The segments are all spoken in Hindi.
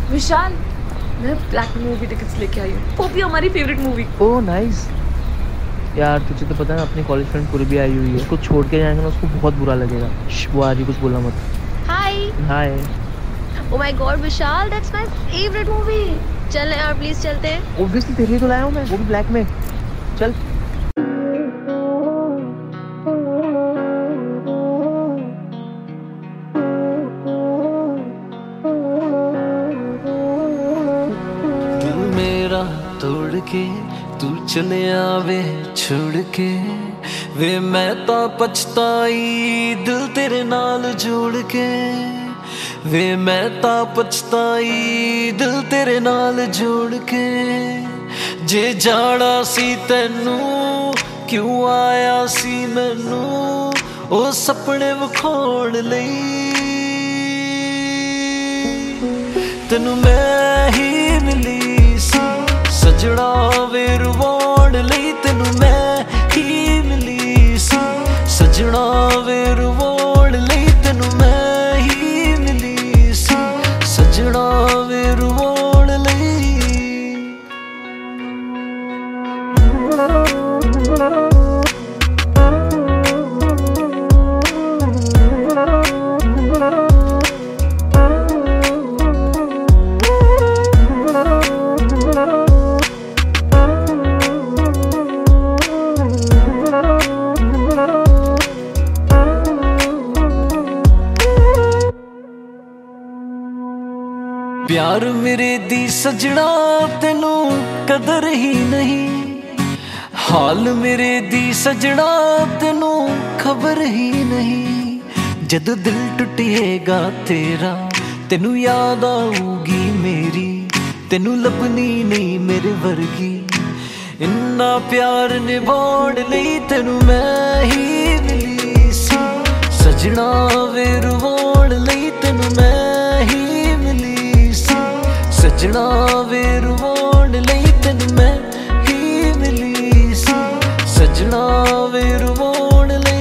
विशाल, मैं ब्लैक मूवी की टिकट्स लेके आई हूँ, वो भी हमारी फेवरेट मूवी। Oh nice. यार तुझे तो पता है अपनी कॉलेज फ्रेंड पूरी भी आई हुई है, उसको छोड़ के जाएंगे ना उसको बहुत बुरा लगेगा। वो आ रही, कुछ बोला मत। Hi. Hi. Oh my God Vishal, that's my favourite movie. चल यार प्लीज चलते हैं। ऑब्वियसली तेरे लिए तो लाया हूँ मैं, वो भी ब्लैक में। चल। मेरा तोड़ के तू चले आवे छोड़ के, वे मैं ता पछताई दिल तेरे नाल जोड़ के, वे मैं ता पछताई दिल तेरे नाल जोड़ के। जे जाना सी तैनू क्यों आया सी मैनू ओ सपने विखाउण लई, तैनू मैं ही मिली सी सजना वे रुवाण लई, तैनू मैं ही मिली सी सजना वे रुवाण लई, तैनू मैं ही मिली सी सजना वे रुवाण लई। प्यार मेरे दी सजना तेनू कदर ही नहीं, हाल मेरे दी सजना तेनू खबर ही नहीं। जद दिल टुटेगा तेरा तेनू याद आऊगी मेरी, तेनू लभनी नहीं मेरे वर्गी। इन्ना प्यार निभाण लई तेनू मैं ही मिली सी सजना वे रुवाण लई, तेनू मैं ही सजना वे रुवाण लई, तैनू मैं ही मिली सी सजना वे रुवाण लई।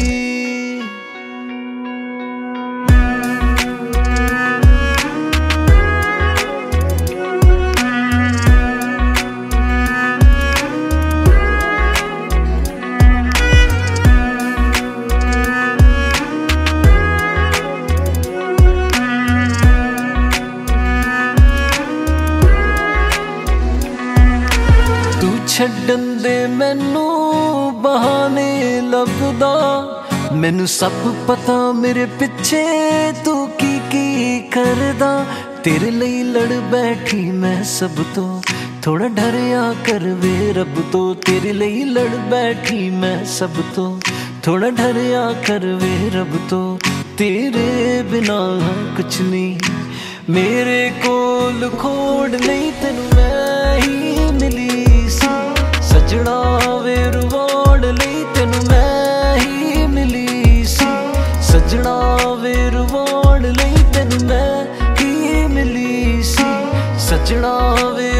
छड्डन दे मैनू बहाने लभदा, मैनू सब पता मेरे पिछे तू की करदा। तेरे लिए लड़ बैठी मैं सब तो, थोड़ा डरिया कर वे रब तो। तेरे लिए लड़ बैठी मैं सब तो, थोड़ा डरिया कर वे रब तो। तेरे बिना कुछ नहीं मेरे कोल खोड़ नहीं, तेनू मैं ही मिली सजना वे रुवाण लई, तेनू मैं ही मिली सी सजना वे रुवाण लई, तेनू मैं ही मिली सी सजना वे